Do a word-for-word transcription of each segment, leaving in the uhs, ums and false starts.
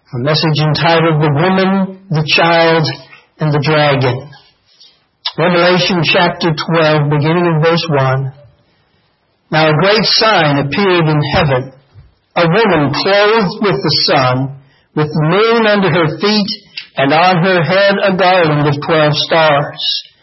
A message entitled The Woman, the Child, and the Dragon. Revelation chapter twelve, beginning in verse one. Now a great sign appeared in heaven, a woman clothed with the sun, with the moon under her feet, and on her head a garland of twelve stars.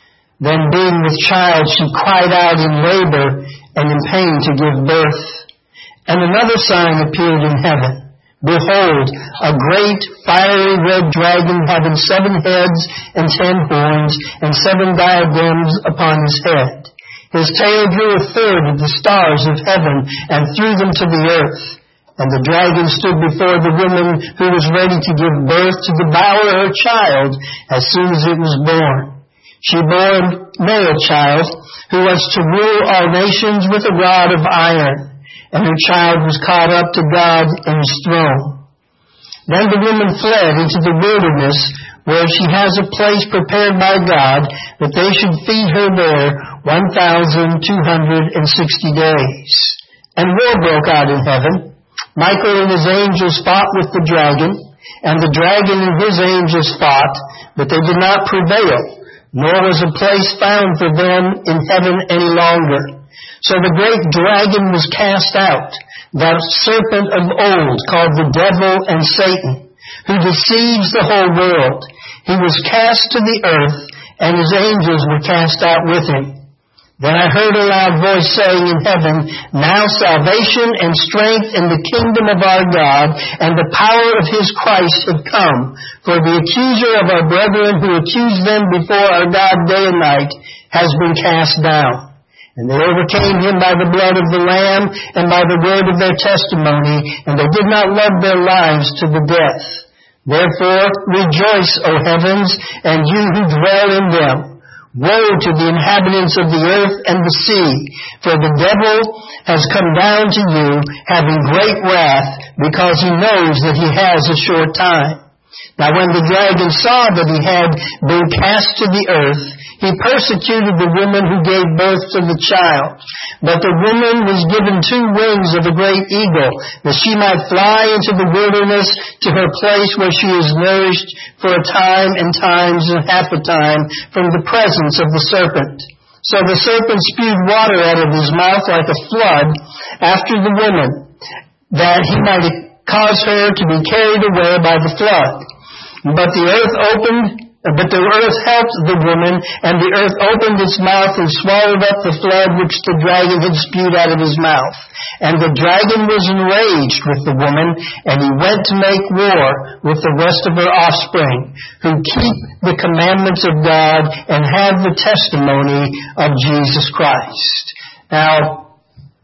Then being with child, she cried out in labor and in pain to give birth. And another sign appeared in heaven. Behold, a great fiery red dragon having seven heads and ten horns and seven diadems upon his head. His tail drew a third of the stars of heaven and threw them to the earth. And the dragon stood before the woman who was ready to give birth to devour her child as soon as it was born. She bore a male child who was to rule all nations with a rod of iron. And her child was caught up to God in His throne. Then the woman fled into the wilderness, where she has a place prepared by God, that they should feed her there one thousand two hundred sixty days. And war broke out in heaven. Michael and his angels fought with the dragon, and the dragon and his angels fought, but they did not prevail, nor was a place found for them in heaven any longer. So the great dragon was cast out, that serpent of old, called the devil and Satan, who deceives the whole world. He was cast to the earth, and his angels were cast out with him. Then I heard a loud voice saying in heaven, Now salvation and strength in the kingdom of our God, and the power of His Christ have come. For the accuser of our brethren, who accused them before our God day and night, has been cast down. And they overcame him by the blood of the Lamb and by the word of their testimony, and they did not love their lives to the death. Therefore rejoice, O heavens, and you who dwell in them. Woe to the inhabitants of the earth and the sea, for the devil has come down to you, having great wrath, because he knows that he has a short time. Now when the dragon saw that he had been cast to the earth, he persecuted the woman who gave birth to the child. But the woman was given two wings of a great eagle, that she might fly into the wilderness to her place where she is nourished for a time and times and half a time from the presence of the serpent. So the serpent spewed water out of his mouth like a flood after the woman, that he might cause her to be carried away by the flood. But the earth opened But the earth helped the woman, and the earth opened its mouth and swallowed up the flood which the dragon had spewed out of his mouth. And the dragon was enraged with the woman, and he went to make war with the rest of her offspring, who keep the commandments of God and have the testimony of Jesus Christ. Now,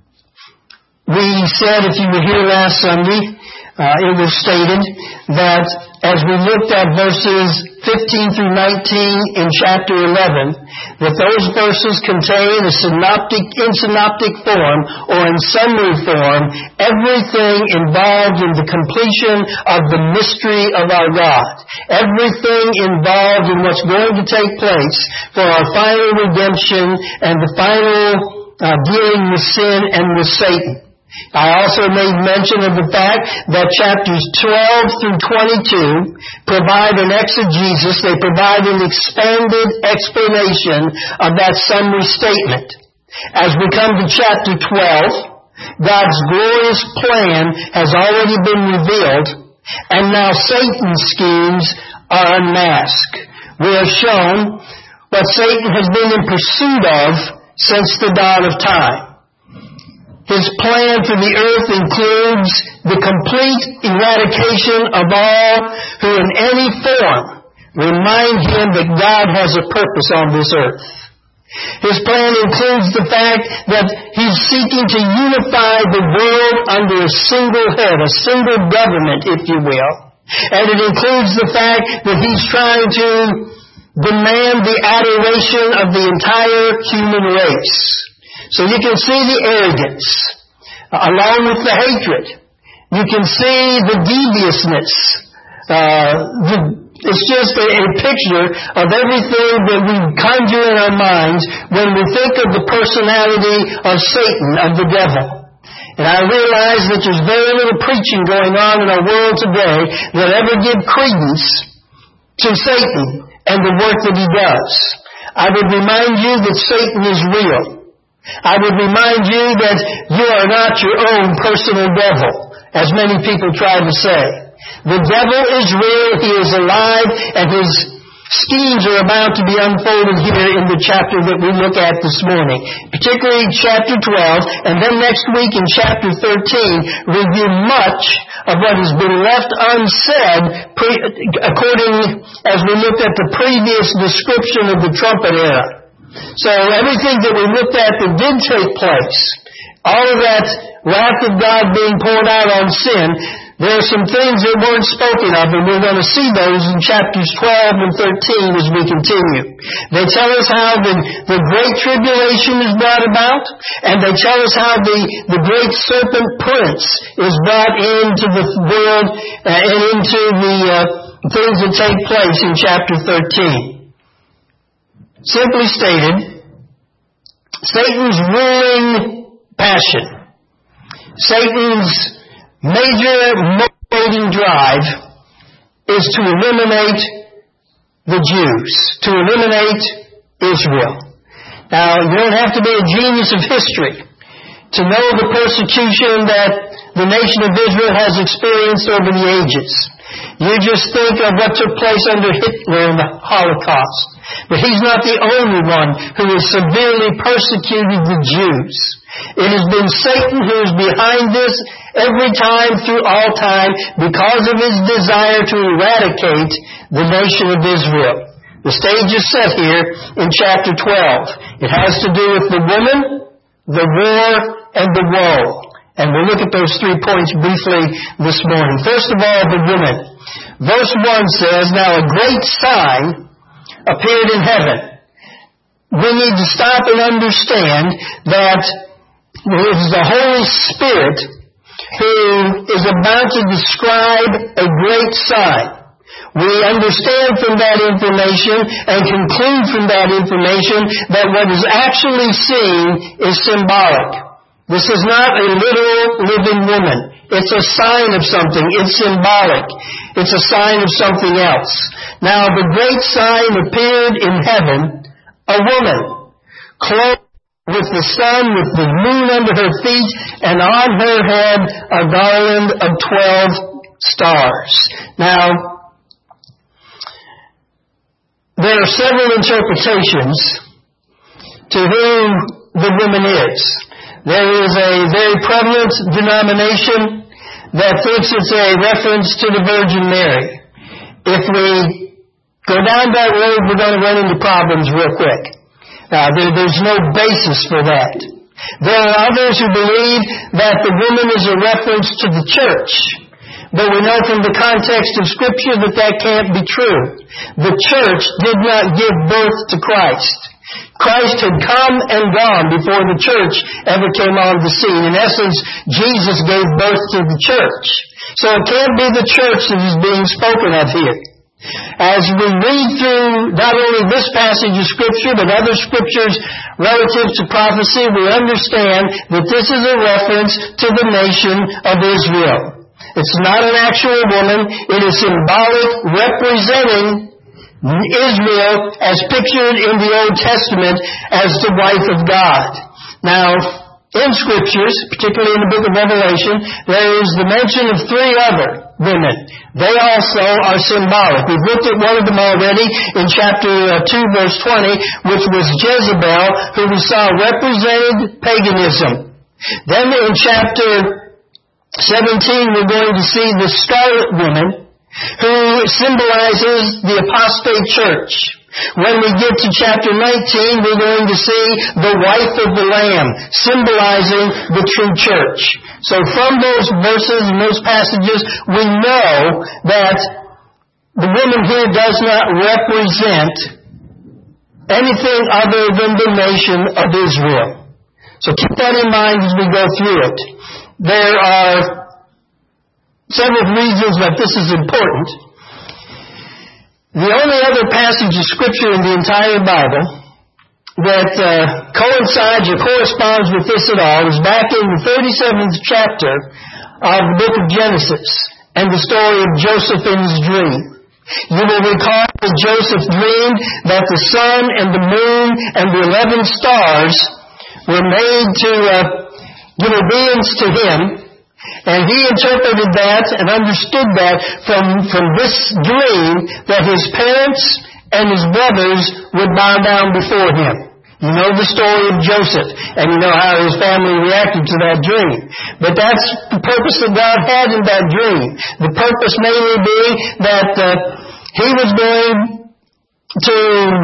we said, if you were here last Sunday, uh, it was stated that as we looked at verses fifteen through nineteen in chapter eleven, that those verses contain a synoptic, in synoptic form or in summary form, everything involved in the completion of the mystery of our God. Everything involved in what's going to take place for our final redemption and the final uh, dealing with sin and with Satan. I also made mention of the fact that chapters twelve through twenty-two provide an exegesis, they provide an expanded explanation of that summary statement. As we come to chapter twelve, God's glorious plan has already been revealed, and now Satan's schemes are unmasked. We are shown what Satan has been in pursuit of since the dawn of time. His plan for the earth includes the complete eradication of all who in any form remind him that God has a purpose on this earth. His plan includes the fact that he's seeking to unify the world under a single head, a single government, if you will. And it includes the fact that he's trying to demand the adoration of the entire human race. So you can see the arrogance, along with the hatred. You can see the deviousness. Uh, the, it's just a, a picture of everything that we conjure in our minds when we think of the personality of Satan, of the devil. And I realize that there's very little preaching going on in our world today that ever give credence to Satan and the work that he does. I would remind you that Satan is real. I would remind you that you are not your own personal devil, as many people try to say. The devil is real, he is alive, and his schemes are about to be unfolded here in the chapter that we look at this morning. Particularly chapter twelve, and then next week in chapter thirteen, review much of what has been left unsaid pre- according as we looked at the previous description of the trumpet era. So everything that we looked at that did take place, all of that wrath of God being poured out on sin, there are some things that weren't spoken of, and we're going to see those in chapters twelve and thirteen as we continue. They tell us how the, the great tribulation is brought about, and they tell us how the, the great serpent prince is brought into the world uh, and into the uh, things that take place in chapter thirteen. Simply stated, Satan's ruling passion, Satan's major motivating drive is to eliminate the Jews, to eliminate Israel. Now, you don't have to be a genius of history to know the persecution that the nation of Israel has experienced over the ages. You just think of what took place under Hitler in the Holocaust. But he's not the only one who has severely persecuted the Jews. It has been Satan who is behind this every time through all time because of his desire to eradicate the nation of Israel. The stage is set here in chapter twelve. It has to do with the woman, the war, and the woe. And we'll look at those three points briefly this morning. First of all, the woman. Verse one says, "Now a great sign appeared in heaven." We need to stop and understand that it is the Holy Spirit who is about to describe a great sign. We understand from that information and conclude from that information that what is actually seen is symbolic. This is not a literal living woman. It's a sign of something. It's symbolic. It's a sign of something else. Now, the great sign appeared in heaven, a woman, clothed with the sun, with the moon under her feet, and on her head a garland of twelve stars. Now, there are several interpretations to who the woman is. There is a very prevalent denomination that thinks it's a reference to the Virgin Mary. If we go down that road, we're going to run into problems real quick. Uh, there, there's no basis for that. There are others who believe that the woman is a reference to the church. But we know from the context of Scripture that that can't be true. The church did not give birth to Christ. Christ had come and gone before the church ever came on the scene. In essence, Jesus gave birth to the church. So it can't be the church that is being spoken of here. As we read through not only this passage of Scripture, but other Scriptures relative to prophecy, we understand that this is a reference to the nation of Israel. It's not an actual woman. It is symbolic, representing Israel as pictured in the Old Testament as the wife of God. Now, in Scriptures, particularly in the book of Revelation, there is the mention of three other women. They also are symbolic. We've looked at one of them already in chapter two, verse twenty, which was Jezebel, who we saw represented paganism. Then in chapter seventeen, we're going to see the scarlet woman, who symbolizes the apostate church. When we get to chapter nineteen, we're going to see the wife of the Lamb, symbolizing the true church. So from those verses and those passages, we know that the woman here does not represent anything other than the nation of Israel. So keep that in mind as we go through it. There are several reasons that this is important. The only other passage of Scripture in the entire Bible that uh, coincides or corresponds with this at all is back in the thirty-seventh chapter of the book of Genesis and the story of Joseph and his dream. You will recall that Joseph dreamed that the sun and the moon and the eleven stars were made to uh, give obedience to him, and he interpreted that and understood that from, from this dream that his parents and his brothers would bow down before him. You know the story of Joseph, and you know how his family reacted to that dream. But that's the purpose that God had in that dream. The purpose mainly being that uh, He was going to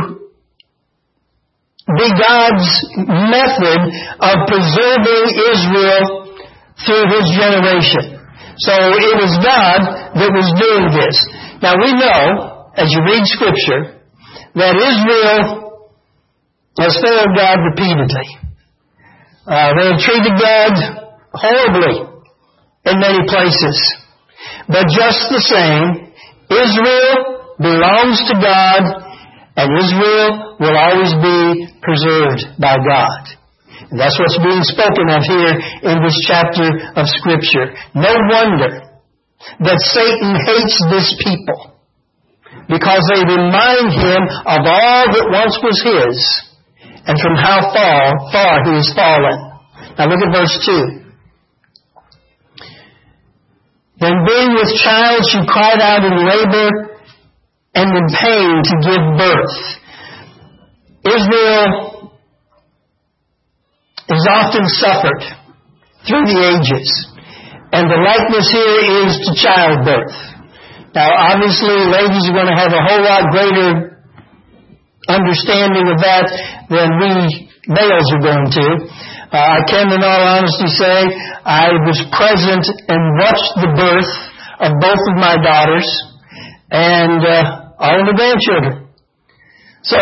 be God's method of preserving Israel through His generation. So it was God that was doing this. Now we know, as you read Scripture, that Israel has failed God repeatedly. Uh, they have treated God horribly in many places. But just the same, Israel belongs to God, and Israel will always be preserved by God. And that's what's being spoken of here in this chapter of Scripture. No wonder that Satan hates this people, because they remind him of all that once was his, and from how far, far he has fallen. Now look at verse two. Then being with child, she cried out in labor and in pain to give birth. Israel has often suffered through the ages, and the likeness here is to childbirth. Now obviously ladies are going to have a whole lot greater understanding of that than we males are going to. Uh, I can in all honesty say I was present and watched the birth of both of my daughters and uh, all of the grandchildren. So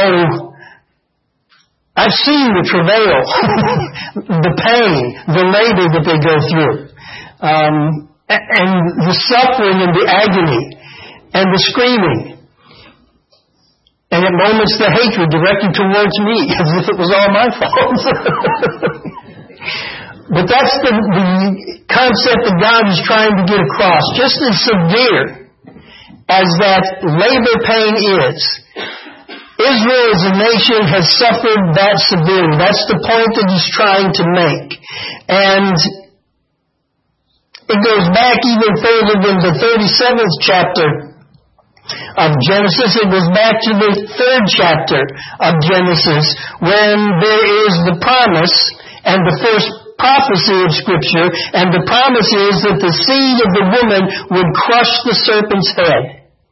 I've seen the travail, the pain, the labor that they go through, um, and the suffering and the agony and the screaming. And at moments the hatred directed towards me as if it was all my fault. But that's the, the concept that God is trying to get across. Just as severe as that labor pain is, Israel as a nation has suffered that severely. That's the point that He's trying to make. And it goes back even further than the thirty-seventh chapter of Genesis. It goes back to the third chapter of Genesis, when there is the promise and the first prophecy of Scripture, and the promise is that the seed of the woman would crush the serpent's head.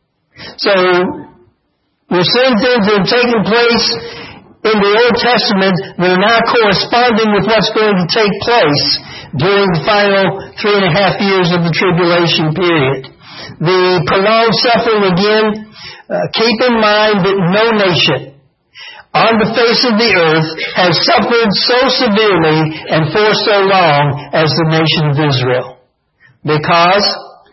So we're seeing things that have taken place in the Old Testament that are now corresponding with what's going to take place during the final three and a half years of the tribulation period. The prolonged suffering again, uh, keep in mind that no nation on the face of the earth has suffered so severely and for so long as the nation of Israel. Because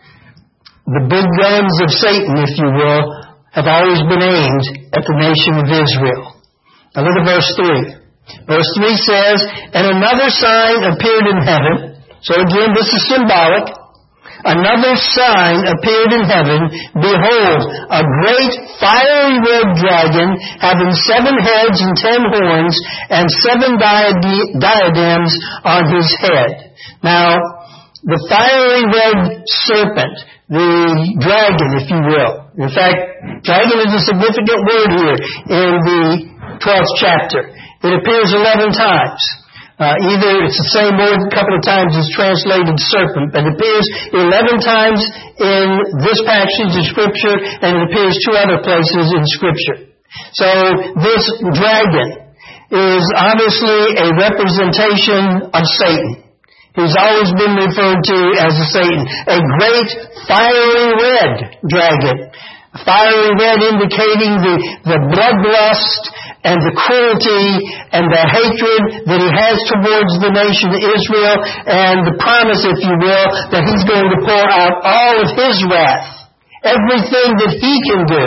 the big guns of Satan, if you will, have always been aimed at the nation of Israel. Now look at verse three. Verse three says, "And another sign appeared in heaven." So again, this is symbolic. Another sign appeared in heaven. Behold, a great fiery red dragon, having seven heads and ten horns, and seven diade- diadems on his head. Now, the fiery red serpent, the dragon, if you will. In fact, dragon is a significant word here in the twelfth chapter. It appears eleven times. Uh, either it's the same word a couple of times it's translated serpent, but it appears eleven times in this passage of Scripture, and it appears two other places in Scripture. So this dragon is obviously a representation of Satan. He's always been referred to as a Satan. A great fiery red dragon. Fiery red indicating the, the bloodlust and the cruelty and the hatred that he has towards the nation of Israel, and the promise, if you will, that he's going to pour out all of his wrath. Everything that he can do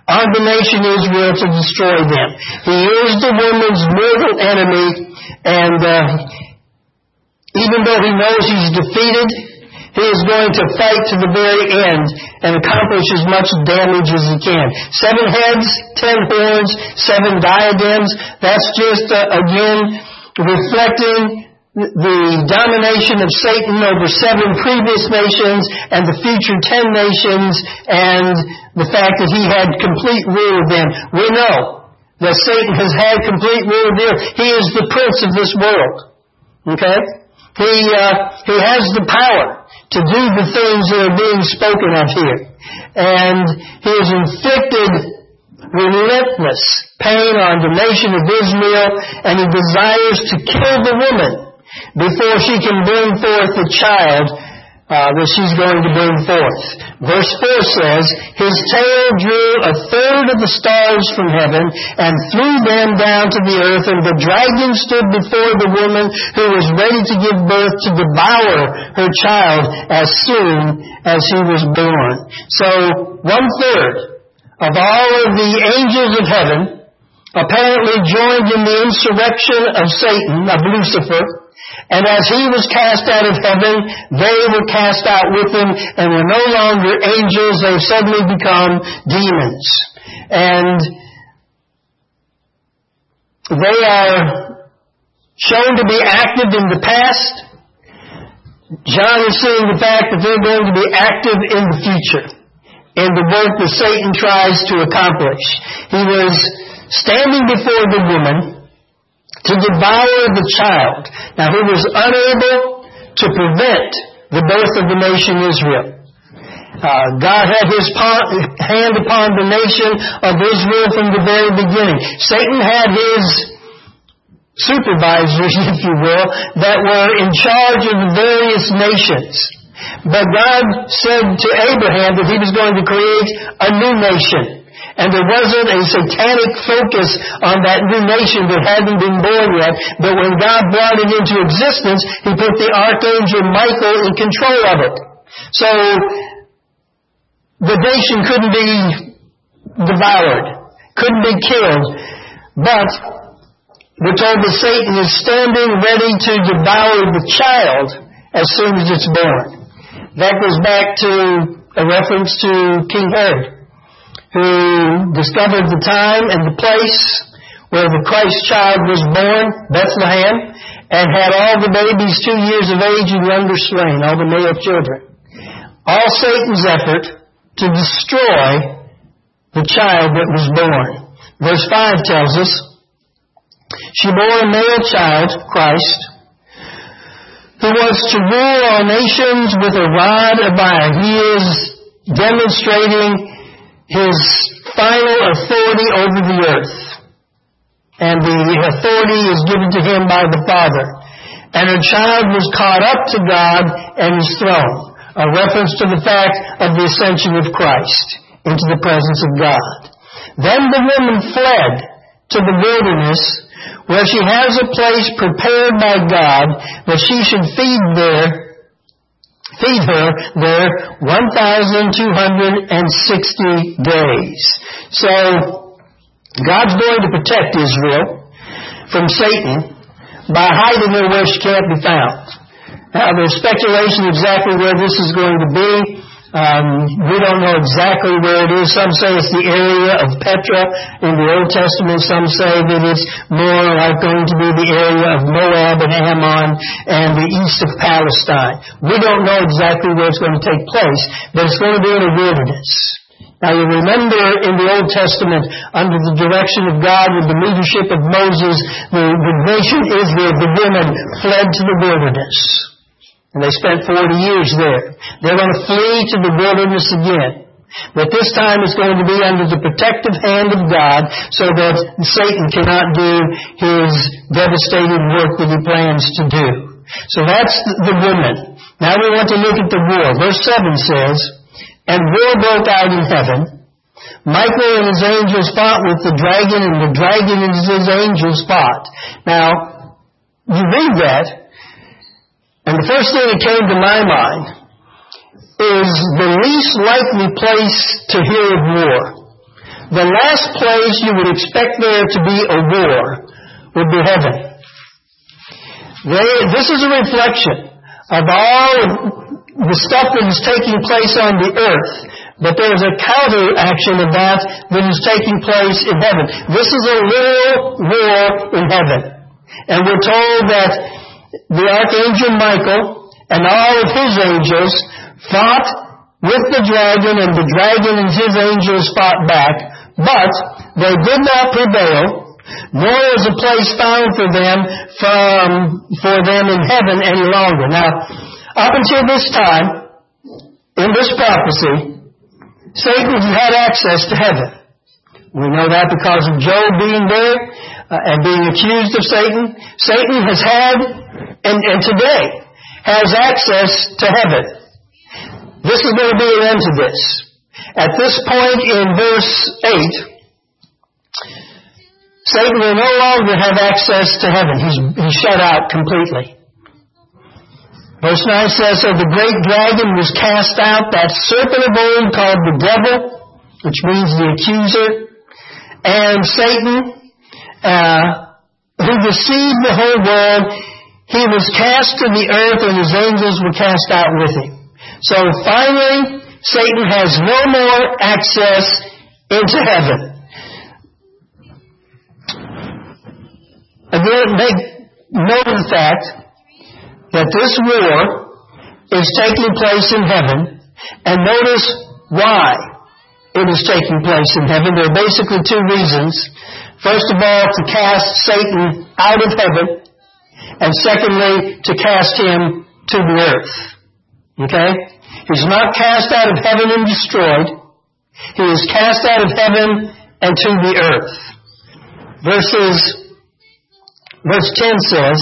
on the nation Israel to destroy them. He is the woman's mortal enemy, and uh, even though he knows he's defeated, he is going to fight to the very end and accomplish as much damage as he can. Seven heads, ten horns, seven diadems. That's just, uh, again, reflecting the domination of Satan over seven previous nations and the future ten nations, and the fact that he had complete rule of them. We know that Satan has had complete rule of the earth. He is the prince of this world. Okay? He, uh, he has the power to do the things that are being spoken of here. And he has inflicted relentless pain on the nation of Israel, and he desires to kill the woman before she can bring forth the child uh, that she's going to bring forth. Verse four says, his tail drew a third of the stars from heaven and threw them down to the earth, and the dragon stood before the woman who was ready to give birth to devour her child as soon as he was born. So one third of all of the angels of heaven apparently joined in the insurrection of Satan, of Lucifer. And as he was cast out of heaven, they were cast out with him and were no longer angels. They've suddenly become demons. And they are shown to be active in the past. John is seeing the fact that they're going to be active in the future, in the work that Satan tries to accomplish. He was standing before the woman to devour the child. Now, he was unable to prevent the birth of the nation Israel. Uh, God had his pa- hand upon the nation of Israel from the very beginning. Satan had his supervisors, if you will, that were in charge of the various nations. But God said to Abraham that he was going to create a new nation. And there wasn't a satanic focus on that new nation that hadn't been born yet. But when God brought it into existence, he put the archangel Michael in control of it. So the nation couldn't be devoured, couldn't be killed. But we're told that Satan is standing ready to devour the child as soon as it's born. That goes back to a reference to King Herod, who discovered the time and the place where the Christ child was born, Bethlehem, and had all the babies two years of age and younger slain, all the male children. All Satan's effort to destroy the child that was born. Verse five tells us, she bore a male child, Christ, who was to rule all nations with a rod of iron. He is demonstrating his final authority over the earth. And the authority is given to him by the Father. And her child was caught up to God and his throne. A reference to the fact of the ascension of Christ into the presence of God. Then the woman fled to the wilderness, where she has a place prepared by God that she should feed there Feed her there one thousand two hundred sixty days. So, God's going to protect Israel from Satan by hiding her where she can't be found. Now, there's speculation exactly where this is going to be. Um, we don't know exactly where it is. Some say it's the area of Petra in the Old Testament. Some say that it's more like going to be the area of Moab and Ammon and the east of Palestine. We don't know exactly where it's going to take place, but it's going to be in a wilderness. Now you remember in the Old Testament, under the direction of God with the leadership of Moses, the, the nation Israel, the women, fled to the wilderness. And they spent forty years there. They're going to flee to the wilderness again. But this time it's going to be under the protective hand of God so that Satan cannot do his devastating work that he plans to do. So that's the woman. Now we want to look at the war. Verse seven says, and war broke out in heaven. Michael and his angels fought with the dragon, and the dragon and his angels fought. Now, you read that, and the first thing that came to my mind is the least likely place to hear of war. the last place you would expect there to be a war would be heaven. They, this is a reflection of all the stuff that is taking place on the earth, but there is a counteraction of that that is taking place in heaven. This is a literal war in heaven. And we're told that the archangel Michael and all of his angels fought with the dragon, and the dragon and his angels fought back, but they did not prevail, nor is a place found for them from for them in heaven any longer. Now, up until this time, in this prophecy, Satan had access to heaven. We know that because of Job being there uh, and being accused of Satan. Satan has had, and, and today, has access to heaven. This is going to be an end to this. At this point in verse eight, Satan will no longer have access to heaven. He's, he's shut out completely. Verse nine says, "So the great dragon was cast out, that serpent of old called the devil," which means the accuser, "and Satan, uh, who deceived the whole world. He was cast to the earth, and his angels were cast out with him." So finally, Satan has no more access into heaven. Again, make note of the fact that this war is taking place in heaven, and notice why it is taking place in heaven. There are basically two reasons. First of all, to cast Satan out of heaven, and secondly, to cast him to the earth. Okay? He's not cast out of heaven and destroyed. He is cast out of heaven and to the earth. Verses, verse ten says,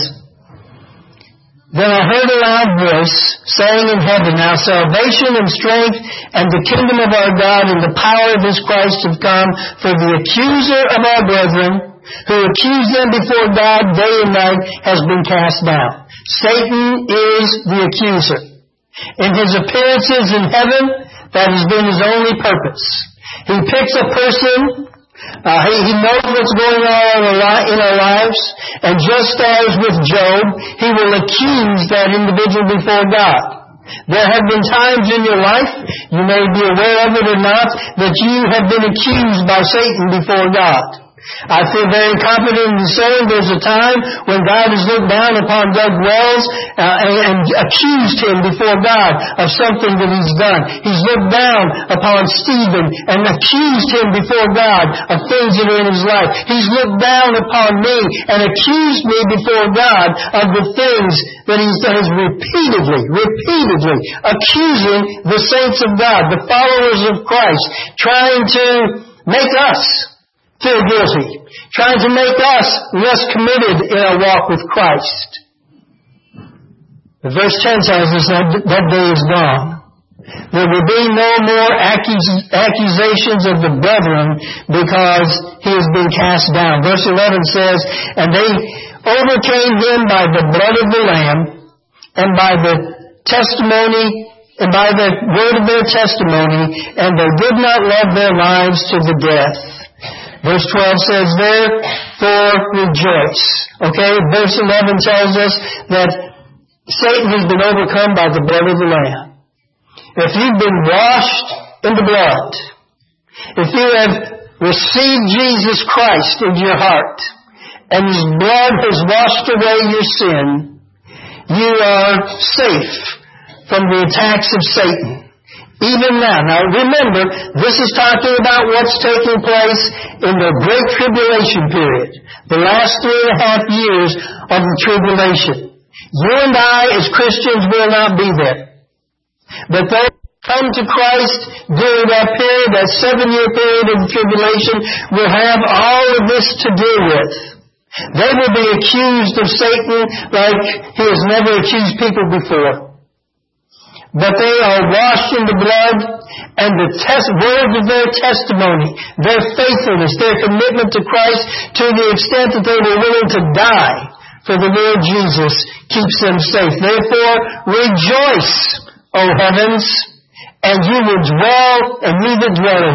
"Then I heard a loud voice saying in heaven, Now salvation and strength and the kingdom of our God and the power of his Christ have come, for the accuser of our brethren, who accused them before God day and night, has been cast down." Satan is the accuser. In his appearances in heaven, that has been his only purpose. He picks a person. Uh, he, he knows what's going on in our lives, and just as with Job, he will accuse that individual before God. There have been times in your life, you may be aware of it or not, that you have been accused by Satan before God. I feel very confident in saying there's a time when God has looked down upon Doug Wells uh, and, and accused him before God of something that he's done. He's looked down upon Stephen and accused him before God of things that are in his life. He's looked down upon me and accused me before God of the things that he's done. He's repeatedly, repeatedly accusing the saints of God, the followers of Christ, trying to make us feel guilty, trying to make us less committed in our walk with Christ. The verse ten tells us that that day is gone. There will be no more accus- accusations of the brethren, because he has been cast down. Verse eleven says, "And they overcame him by the blood of the Lamb, and by the testimony, and by the word of their testimony, and they did not love their lives to the death." Verse twelve says, "Therefore rejoice." Okay, verse eleven tells us that Satan has been overcome by the blood of the Lamb. If you've been washed in the blood, if you have received Jesus Christ into your heart, and his blood has washed away your sin, you are safe from the attacks of Satan. Even now. Now remember, this is talking about what's taking place in the Great Tribulation period. The last three and a half years of the tribulation. You and I, as Christians, will not be there. But those who come to Christ during that period, that seven-year period of the tribulation, will have all of this to deal with. They will be accused of Satan like he has never accused people before. But they are washed in the blood, and the test, words of their testimony, their faithfulness, their commitment to Christ, to the extent that they were willing to die for the Lord Jesus, keeps them safe. Therefore, rejoice, O heavens, and you will dwell, and you that dwell in them.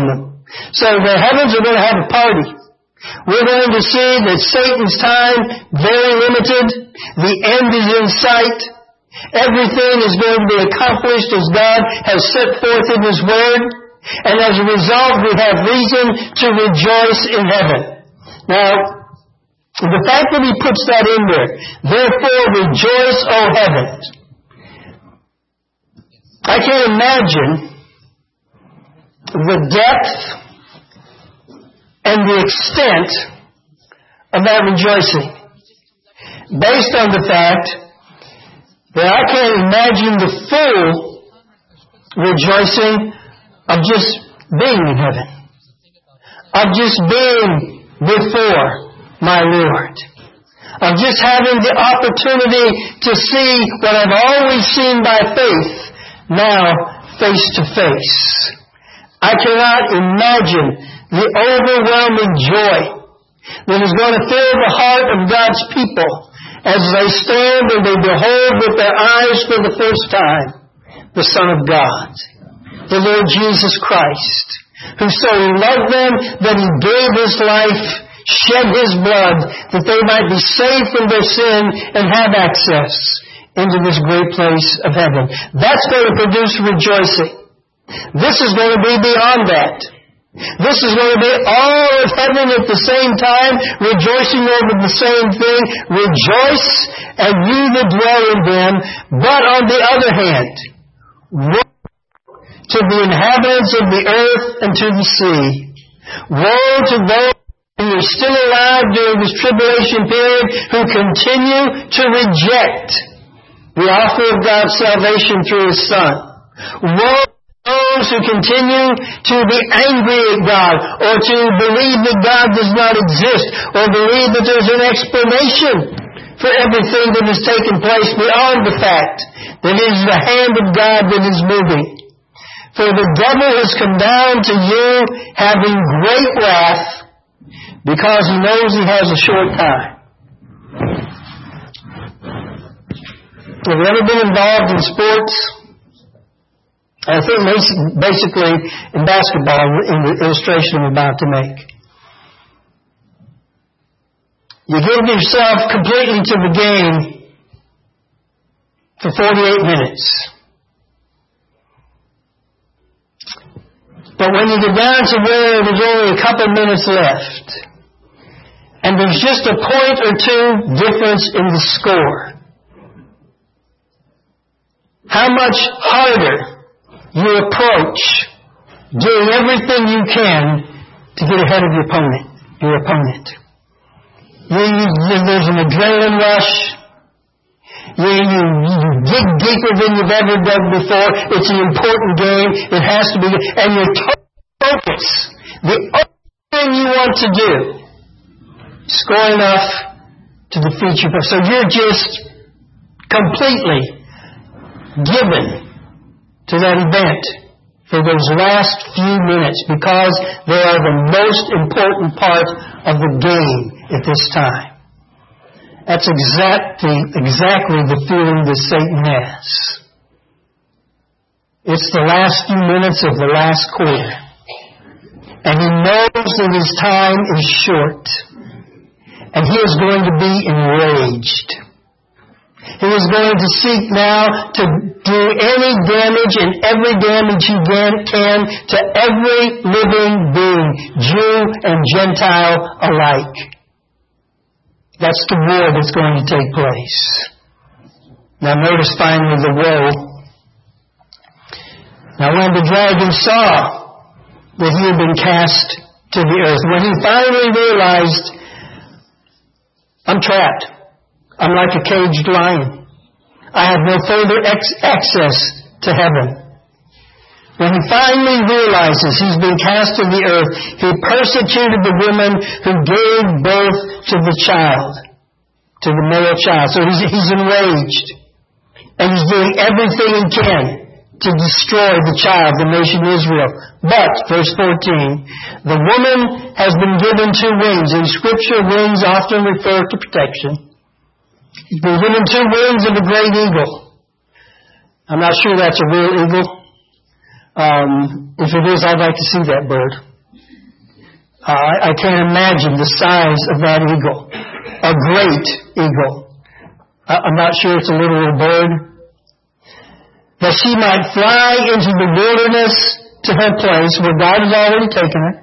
So the heavens are going to have a party. We're going to see that Satan's time, very limited. The end is in sight. Everything is going to be accomplished as God has set forth in His Word. And as a result, we have reason to rejoice in heaven. Now, the fact that He puts that in there, therefore rejoice, O heavens. I can't imagine the depth and the extent of that rejoicing, based on the fact that I can't imagine the full rejoicing of just being in heaven, of just being before my Lord, of just having the opportunity to see what I've always seen by faith, now face to face. I cannot imagine the overwhelming joy that is going to fill the heart of God's people as they stand and they behold with their eyes for the first time the Son of God, the Lord Jesus Christ, who so loved them that He gave His life, shed His blood, that they might be saved from their sin and have access into this great place of heaven. That's going to produce rejoicing. This is going to be beyond that. This is going to be all of heaven at the same time, rejoicing over the same thing. Rejoice, and you that dwell in them. But on the other hand, woe to the inhabitants of the earth and to the sea. Woe to those who are still alive during this tribulation period, who continue to reject the offer of God's salvation through His Son. Woe to those who continue to be angry at God, or to believe that God does not exist, or believe that there's an explanation for everything that has taken place beyond the fact that it is the hand of God that is moving. For the devil has come down to you having great wrath, because he knows he has a short time. Have you ever been involved in sports? I think basically in basketball, in the illustration I'm about to make. You give yourself completely to the game for forty-eight minutes. But when you get down to where there's only a couple minutes left, and there's just a point or two difference in the score, how much harder you approach doing everything you can to get ahead of your opponent. Your opponent. You, you, there's an adrenaline rush. You, you, you dig deeper than you've ever done before. It's an important game. It has to be. And your total focus, the only thing you want to do, score enough to defeat your opponent. So you're just completely given to that event for those last few minutes, because they are the most important part of the game at this time. That's exactly, exactly the feeling that Satan has. It's the last few minutes of the last quarter. And he knows that his time is short. And he is going to be enraged. He is going to seek now to do any damage and every damage he can to every living being, Jew and Gentile alike. That's the war that's going to take place. Now notice finally the woe. Now when the dragon saw that he had been cast to the earth, when he finally realized, I'm trapped. I'm like a caged lion. I have no further ex- access to heaven. When he finally realizes he's been cast to the earth, he persecuted the woman who gave birth to the child, to the male child. So he's, he's enraged. And he's doing everything he can to destroy the child, the nation Israel. But, verse fourteen, the woman has been given two wings. In Scripture, wings often refer to protection. He's been given two wings of a great eagle. I'm not sure that's a real eagle. Um, if it is, I'd like to see that bird. Uh, I, I can't imagine the size of that eagle. A great eagle. I, I'm not sure it's a literal bird. That she might fly into the wilderness to her place where God has already taken her.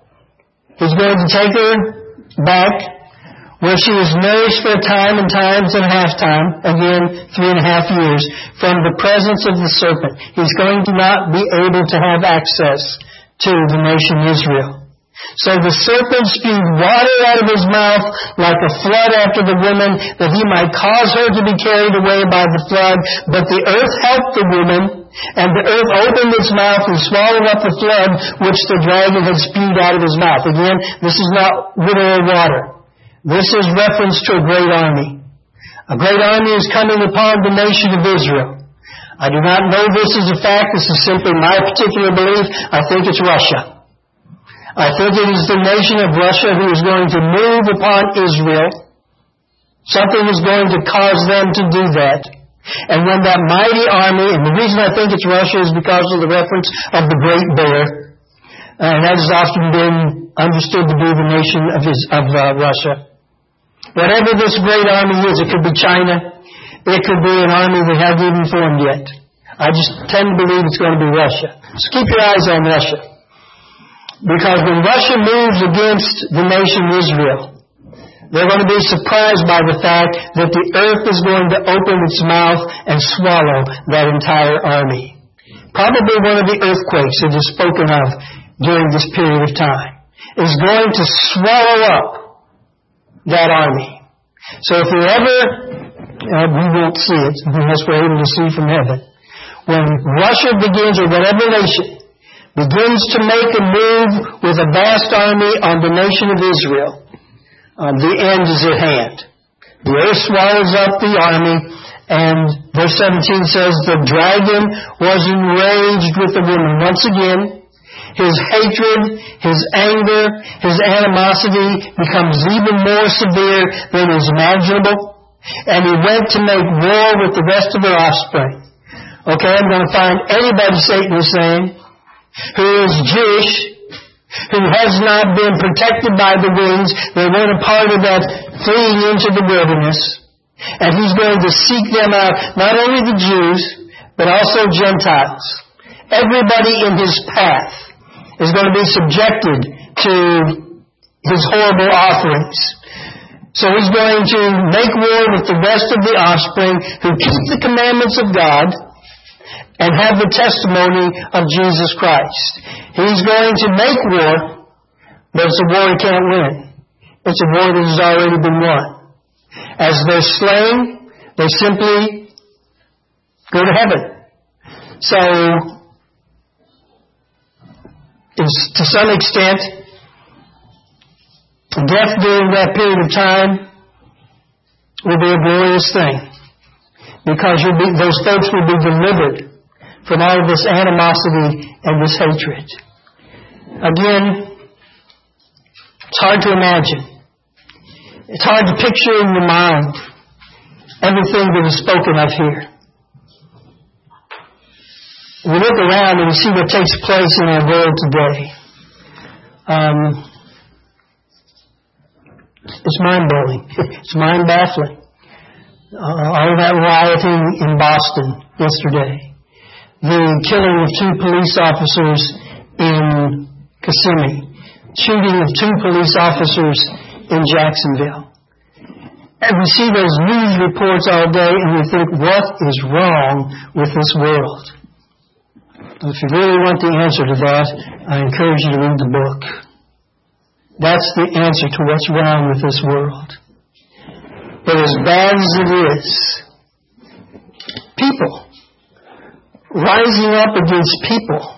He's going to take her back where she was nourished for a time and times and a half time, again, three and a half years, from the presence of the serpent. He's going to not be able to have access to the nation Israel. So the serpent spewed water out of his mouth like a flood after the woman, that he might cause her to be carried away by the flood. But the earth helped the woman, and the earth opened its mouth and swallowed up the flood which the dragon had spewed out of his mouth. Again, this is not literal water. This is reference to a great army. A great army is coming upon the nation of Israel. I do not know this as a fact. This is simply my particular belief. I think it's Russia. I think it is the nation of Russia who is going to move upon Israel. Something is going to cause them to do that. And when that mighty army, and the reason I think it's Russia is because of the reference of the Great Bear, and that has often been understood to be the nation of, his, of uh, Russia. Whatever this great army is, it could be China, it could be an army that hasn't even formed yet. I just tend to believe it's going to be Russia. So keep your eyes on Russia. Because when Russia moves against the nation Israel, they're going to be surprised by the fact that the earth is going to open its mouth and swallow that entire army. Probably one of the earthquakes that is spoken of during this period of time is going to swallow up that army. So if we ever, uh, we won't see it unless we're able to see from heaven. When Russia begins, or whatever nation, begins to make a move with a vast army on the nation of Israel, um, the end is at hand. The earth swallows up the army, and verse seventeen says, the dragon was enraged with the woman. Once again, his hatred, his anger, his animosity becomes even more severe than is imaginable, and he went to make war with the rest of her offspring. Okay, I'm going to find anybody Satan is saying who is Jewish, who has not been protected by the winds. They weren't a part of that fleeing into the wilderness. And he's going to seek them out, not only the Jews, but also Gentiles. Everybody in his path is going to be subjected to his horrible offerings. So he's going to make war with the rest of the offspring who keep the commandments of God and have the testimony of Jesus Christ. He's going to make war, but it's a war he can't win. It's a war that has already been won. As they're slain, they simply go to heaven. So, to some extent, death during that period of time will be a glorious thing, because you'll be, those folks will be delivered from all of this animosity and this hatred. Again, it's hard to imagine. It's hard to picture in your mind everything that is spoken of here. We look around and we see what takes place in our world today. Um, it's mind-blowing. It's mind-baffling. Uh, all that rioting in Boston yesterday. The killing of two police officers in Kissimmee. Shooting of two police officers in Jacksonville. And we see those news reports all day and we think, what is wrong with this world? If you really want the answer to that, I encourage you to read the book. That's the answer to what's wrong with this world. But as bad as it is, people rising up against people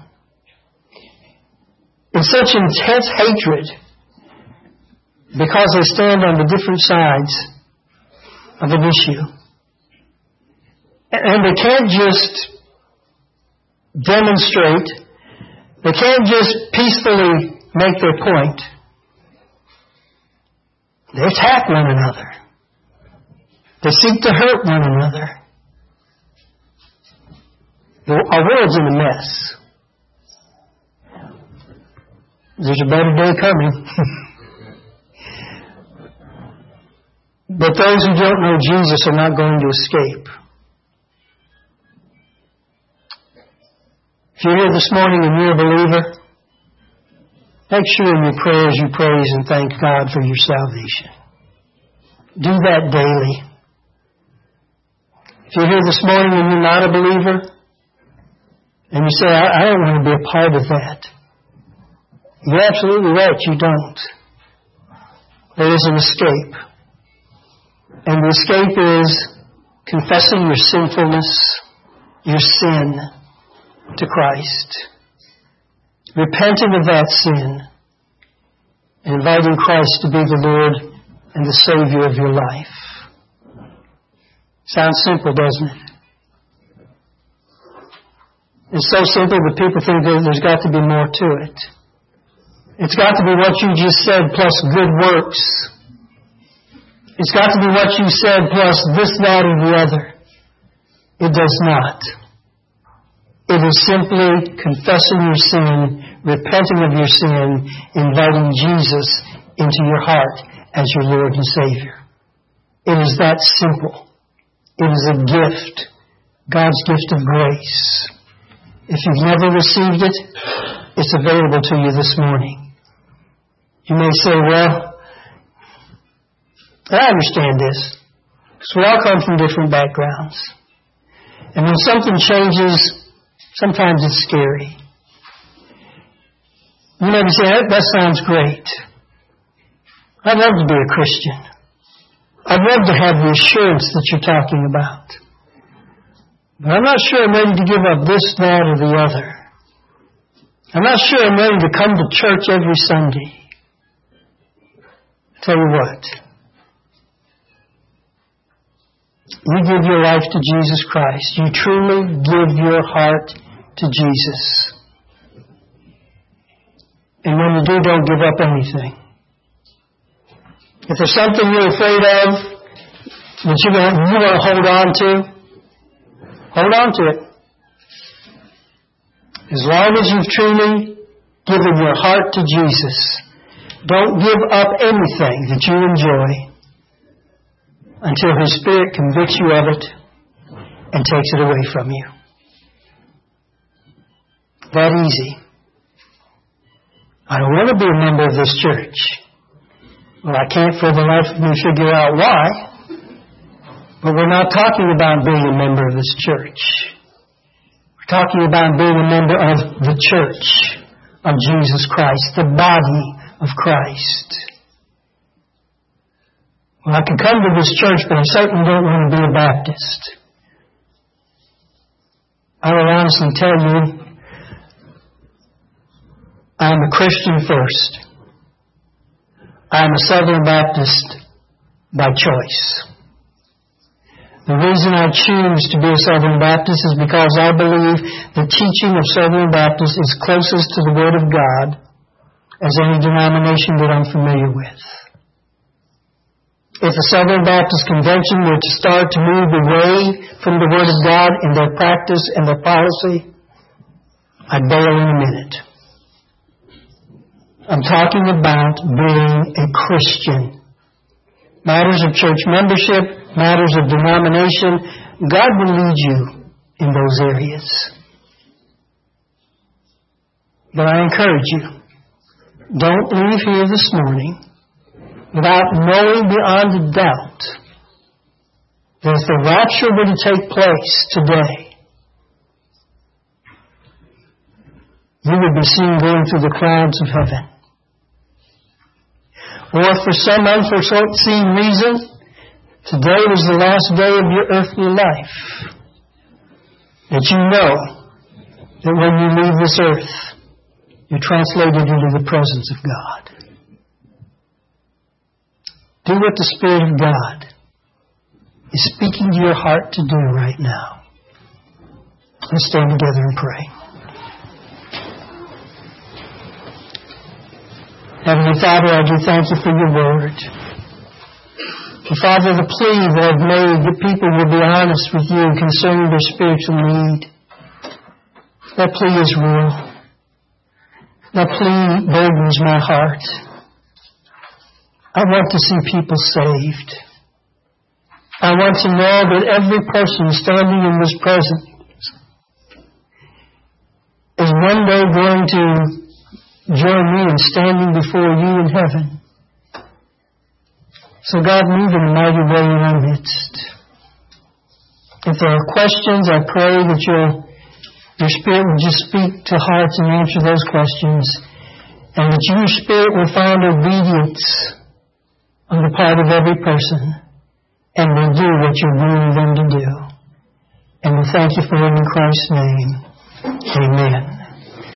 in such intense hatred because they stand on the different sides of an issue. And they can't just demonstrate, they can't just peacefully make their point. They attack one another. They seek to hurt one another. Our world's in a mess. There's a better day coming. But those who don't know Jesus are not going to escape. If you're here this morning and you're a believer, make sure in your prayers you praise and thank God for your salvation. Do that daily. If you're here this morning and you're not a believer, and you say, I, I don't want to be a part of that, you're absolutely right, you don't. There is an escape. And the escape is confessing your sinfulness, your sin to Christ, repenting of that sin, and inviting Christ to be the Lord and the Savior of your life. Sounds simple, doesn't it? It's so simple that people think that there's got to be more to it. It's got to be what you just said plus good works. It's got to be what you said plus this, that, or the other. It does not. It is simply confessing your sin, repenting of your sin, inviting Jesus into your heart as your Lord and Savior. It is that simple. It is a gift, God's gift of grace. If you've never received it, it's available to you this morning. You may say, well, I understand this, because we all come from different backgrounds. And when something changes, sometimes it's scary. You may be saying, that sounds great. I'd love to be a Christian. I'd love to have the assurance that you're talking about. But I'm not sure I'm ready to give up this, that, or the other. I'm not sure I'm ready to come to church every Sunday. I'll tell you what. You give your life to Jesus Christ. You truly give your heart to Jesus. And when you do, don't give up anything. If there's something you're afraid of that you want, you want to hold on to, hold on to it. As long as you've truly given your heart to Jesus, don't give up anything that you enjoy until His Spirit convicts you of it and takes it away from you. That easy. I don't want to be a member of this church. Well, I can't for the life of me figure out why. But we're not talking about being a member of this church. We're talking about being a member of the church of Jesus Christ, the body of Christ. Well, I can come to this church, but I certainly don't want to be a Baptist. I will honestly tell you, I'm a Christian first. I'm a Southern Baptist by choice. The reason I choose to be a Southern Baptist is because I believe the teaching of Southern Baptists is closest to the Word of God as any denomination that I'm familiar with. If the Southern Baptist Convention were to start to move away from the Word of God in their practice and their policy, I'd bail in a minute. I'm talking about being a Christian. Matters of church membership, matters of denomination, God will lead you in those areas. But I encourage you, don't leave here this morning without knowing beyond a doubt that if the rapture were to take place today, you would be seen going through the clouds of heaven. Or if for some unforeseen reason, today was the last day of your earthly life, that you know that when you leave this earth, you're translated into the presence of God. Do what the Spirit of God is speaking to your heart to do right now. Let's stand together and pray. Heavenly Father, I do thank you for your word. And Father, the plea that I've made that people will be honest with you concerning their spiritual need, that plea is real. That plea burdens my heart. I want to see people saved. I want to know that every person standing in this presence is one day going to join me in standing before you in heaven. So God, move in a mighty way in our midst. If there are questions, I pray that your, your Spirit will just speak to hearts and answer those questions, and that your Spirit will find obedience on the part of every person, and will do what you're willing them to do. And we thank you for it in Christ's name. Amen.